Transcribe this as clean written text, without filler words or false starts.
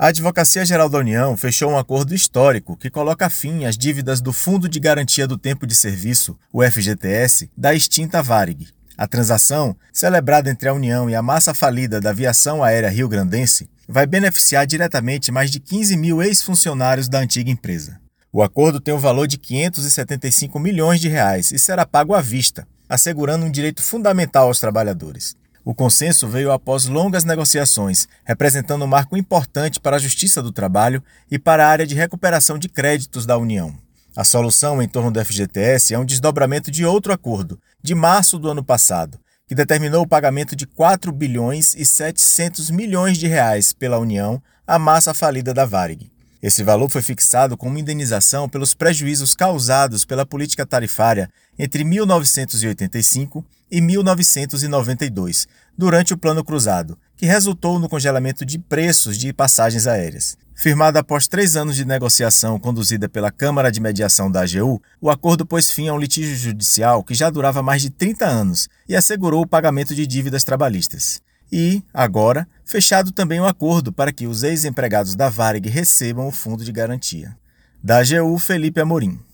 A Advocacia Geral da União fechou um acordo histórico que coloca fim às dívidas do Fundo de Garantia do Tempo de Serviço, o FGTS, da extinta Varig. A transação, celebrada entre a União e a massa falida da aviação aérea rio-grandense, vai beneficiar diretamente mais de 15 mil ex-funcionários da antiga empresa. O acordo tem o valor de R$ 575 milhões e será pago à vista, assegurando um direito fundamental aos trabalhadores. O consenso veio após longas negociações, representando um marco importante para a Justiça do Trabalho e para a área de recuperação de créditos da União. A solução em torno do FGTS é um desdobramento de outro acordo, de março do ano passado, que determinou o pagamento de R$ 4 bilhões e 700 milhões pela União à massa falida da Varig. Esse valor foi fixado como indenização pelos prejuízos causados pela política tarifária entre 1985 e 1992, durante o Plano Cruzado, que resultou no congelamento de preços de passagens aéreas. Firmado após 3 anos de negociação conduzida pela Câmara de Mediação da AGU, o acordo pôs fim a um litígio judicial que já durava mais de 30 anos e assegurou o pagamento de dívidas trabalhistas. E, agora, fechado também o acordo para que os ex-empregados da Varig recebam o fundo de garantia. Da AGU, Felipe Amorim.